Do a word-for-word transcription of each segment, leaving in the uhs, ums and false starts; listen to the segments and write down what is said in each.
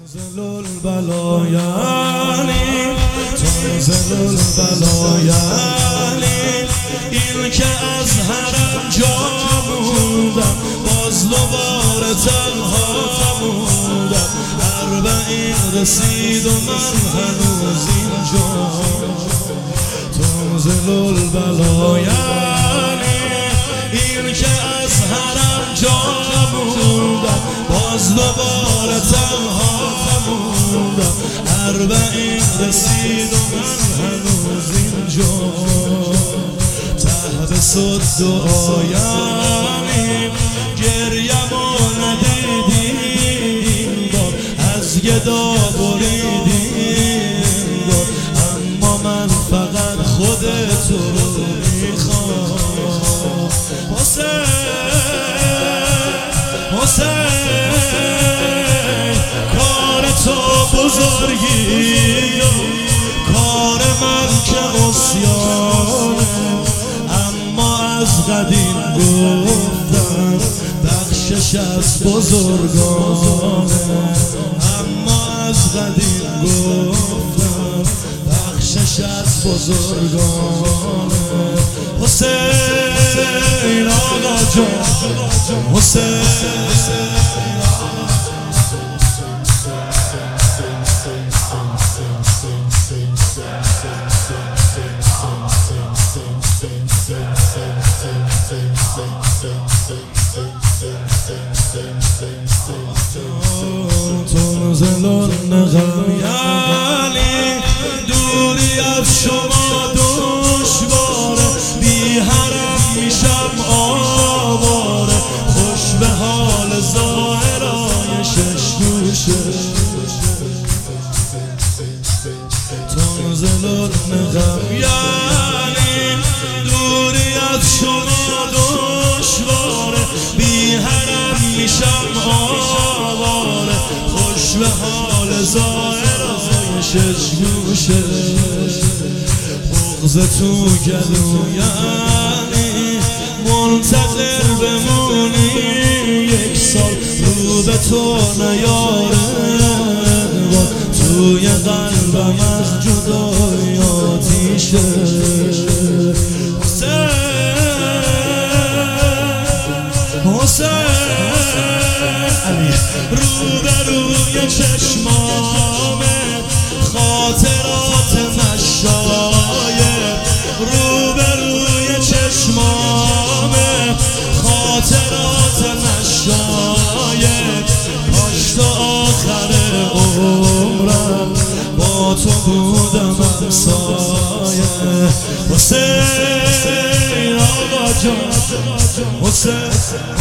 تنزل البلا یعنی تنزل البلا یعنی این که از حرم جا موندم، باز دوباره تنها موندم. اربعین رسید و من هنوز اینجا. تنزل البلا یعنی این که از حرم جا موندم، باز دوباره تنها موندم. اربعین رسید و من هنوز اینجا. تحت صد دعایانیم گریم و ندیدیم بار، از گدا بریدیم بار. اما من فقط خودتو رو میخوام. حسین حسین کار تو بزرگی، کار من که عصیانه. اما از قدیم گفتن بخشش از بزرگانه. اما از قدیم گفتن بخشش از بزرگانه. حسین آقا جان حسین تنزل النغم یعنی دوری از شما دشواره، بی حرم میشم آواره. خوش به حال ظاهرای شش گوشه. تنزل النغم یعنی دوری از شما دشواره، بی حرم میشم آواره. خوش به حال ظاهرای شش گوشه. بغض تو گلو یعنی منتظر بمونی یک سال، رو به تو نیاره با توی قلبم از جدایی آتیشه. حسین رو به روی چشمامه خاطرات مشاید. رو به روی چشمامه خاطرات مشاید. کاش تا آخر عمرم با تو بودم همسایه. حسین آقا جان حسین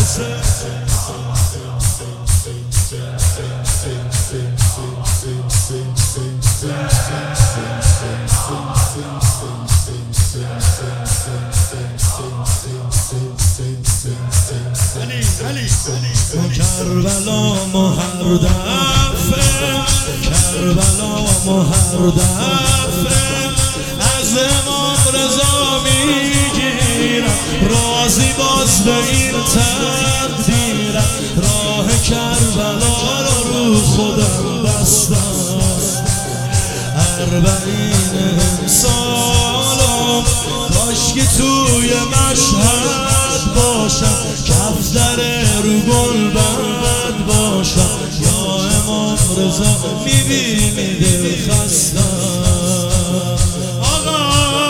کربلا مهر دفه، کربلا مهر دفه. از امام رضا میگیرم راضی باز به این تقدیرم. راه کربلا رو رو خودم بستم. اربعین امسالم کاشکی توی مشهد باشم، کفتر رو گلبند باشم. یا امام رضا میبینی دل خستم. آقا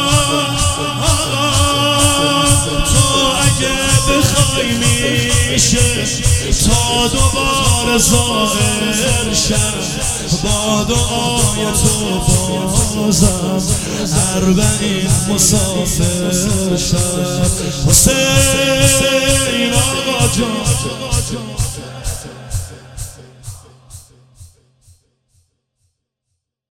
آقا تو اگه بخوای میشه تا دوباره ظاهر شد. با دعای تو بازم اربعین مسافر شد. حسین